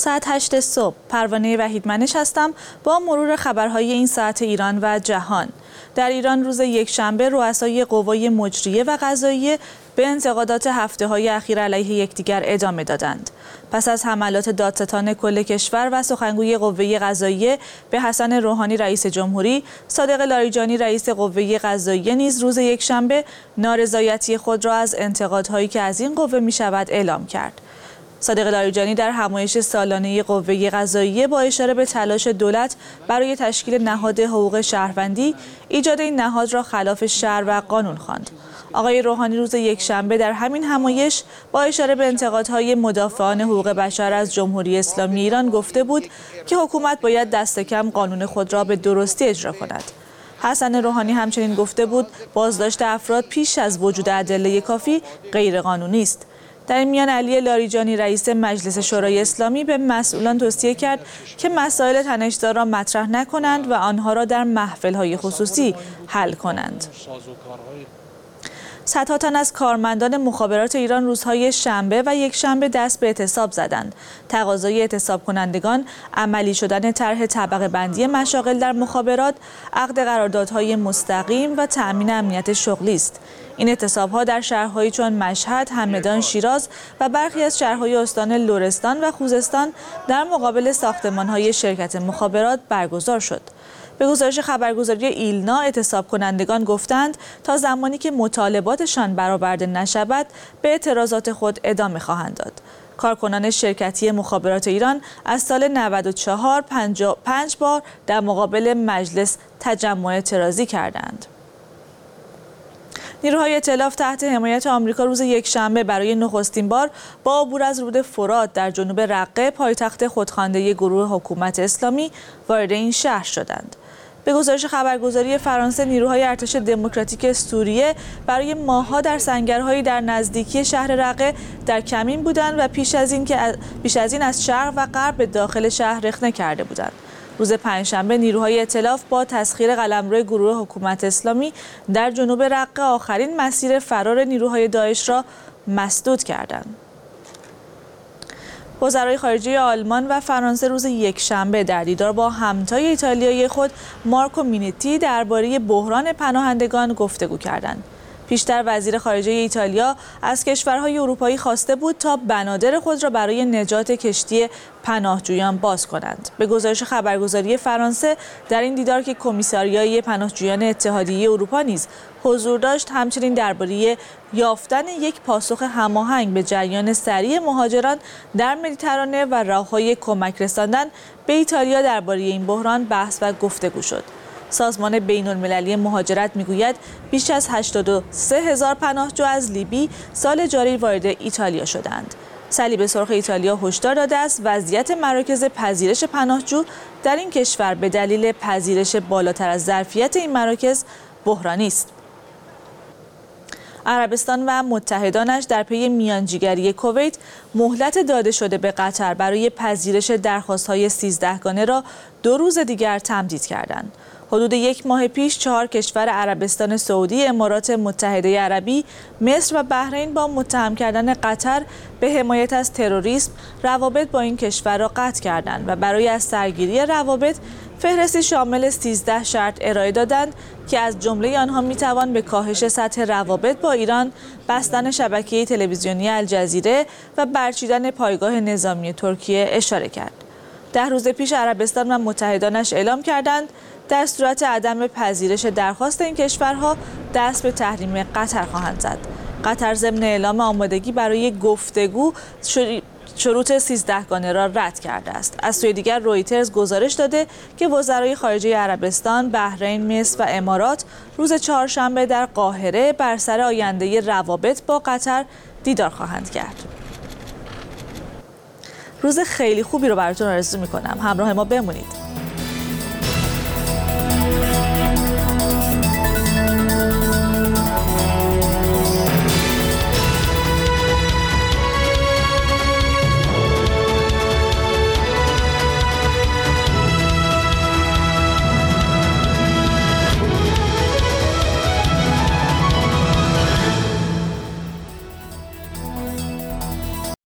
ساعت 8 صبح پروانه وحیدمنش هستم با مرور خبرهای این ساعت ایران و جهان. در ایران روز یکشنبه رؤسای قوای مجریه و قضاییه به انتقادات هفته‌های اخیر علیه یکدیگر ادامه دادند. پس از حملات دادستان کل کشور و سخنگوی قوه قضاییه به حسن روحانی رئیس جمهوری، صادق لاریجانی رئیس قوه قضاییه نیز روز یکشنبه نارضایتی خود را از انتقادهایی که از این قوه می‌شود اعلام کرد. صادق لاریجانی در همایش سالانه قوه قضاییه با اشاره به تلاش دولت برای تشکیل نهاد حقوق شهروندی، ایجاد این نهاد را خلاف شرع و قانون خواند. آقای روحانی روز یکشنبه در همین همایش با اشاره به انتقادهای مدافعان حقوق بشر از جمهوری اسلامی ایران گفته بود که حکومت باید دست کم قانون خود را به درستی اجرا کند. حسن روحانی همچنین گفته بود بازداشت افراد پیش از وجود ادله کافی غیرقانونی است. در این میان علی لاریجانی رئیس مجلس شورای اسلامی به مسئولان توصیه کرد که مسائل تنش‌زا را مطرح نکنند و آنها را در محفل‌های خصوصی حل کنند. صدها تن از کارمندان مخابرات ایران روزهای شنبه و یکشنبه دست به اعتصاب زدند. تقاضای اعتصاب کنندگان عملی شدن طرح طبقه بندی مشاغل در مخابرات، عقد قراردادهای مستقیم و تأمین امنیت شغلی است. این اعتصاب‌ها در شهرهایی چون مشهد، همدان، شیراز و برخی از شهرهای استان لرستان و خوزستان در مقابل ساختمان‌های شرکت مخابرات برگزار شد. به گزارش خبرگزاری ایلنا، اعتصاب کنندگان گفتند تا زمانی که مطالباتشان برآورده نشود به اعتراضات خود ادامه خواهند داد. کارکنان شرکتی مخابرات ایران از سال 94 55 بار در مقابل مجلس تجمع اعتراضی کردند. نیروهای ائتلاف تحت حمایت آمریکا روز یکشنبه برای نخستین بار با عبور از رود فرات در جنوب رقه، پایتخت خودخوانده گروه حکومت اسلامی، وارد این شهر شدند. به گزارش خبرگزاری فرانسه، نیروهای ارتش دموکراتیک سوریه برای ماه‌ها در سنگرهایی در نزدیکی شهر رقه در کمین بودند و پیش از این از شرق و غرب به داخل شهر رخنه کرده بودند. روز پنجشنبه نیروهای ائتلاف با تسخیر قلمرو گروه حکومت اسلامی در جنوب رقه آخرین مسیر فرار نیروهای داعش را مسدود کردند. وزرای خارجه آلمان و فرانسه روز یکشنبه در دیدار با همتای ایتالیایی خود مارکو مینیتی درباره بحران پناهندگان گفتگو کردند. پیشتر وزیر خارجه ایتالیا از کشورهای اروپایی خواسته بود تا بنادر خود را برای نجات کشتی پناهجویان باز کنند. به گزارش خبرگزاری فرانسه، در این دیدار که کمیساریای پناهجویان اتحادیه اروپا نیز حضور داشت، همچنین درباره یافتن یک پاسخ هماهنگ به جریان سریع مهاجران در مدیترانه و راههای کمک رساندن به ایتالیا درباره این بحران بحث و گفتگو شد. سازمان بین‌المللی مهاجرت میگوید بیش از 83,000 پناهجو از لیبی سال جاری وارد ایتالیا شدند. صلیب سرخ ایتالیا هشدار داده است وضعیت مراکز پذیرش پناهجو در این کشور به دلیل پذیرش بالاتر از ظرفیت این مراکز بحرانی است. عربستان و متحدانش در پی میانجیگری کویت مهلت داده شده به قطر برای پذیرش درخواست‌های 13 گانه را 2 روز دیگر تمدید کردند. حدود 1 ماه پیش 4 کشور عربستان سعودی، امارات متحده عربی، مصر و بحرین با متهم کردن قطر به حمایت از تروریسم روابط با این کشور را قطع کردند و برای از سرگیری روابط فهرستی شامل 13 شرط ارائه دادند که از جمله آنها میتوان به کاهش سطح روابط با ایران، بستن شبکه تلویزیونی الجزیره و برچیدن پایگاه نظامی ترکیه اشاره کرد. 10 روز پیش عربستان و متحدانش اعلام کردند در صورت عدم پذیرش درخواست این کشورها دست به تحریم قطر خواهند زد. قطر ضمن اعلام آمادگی برای گفتگو شروط 13 گانه را رد کرده است. از سوی دیگر رویترز گزارش داده که وزرای خارجه عربستان، بحرین، مصر و امارات روز چهارشنبه در قاهره بر سر آینده روابط با قطر دیدار خواهند کرد. روز خیلی خوبی رو براتون آرزو می‌کنم. همراه ما بمونید.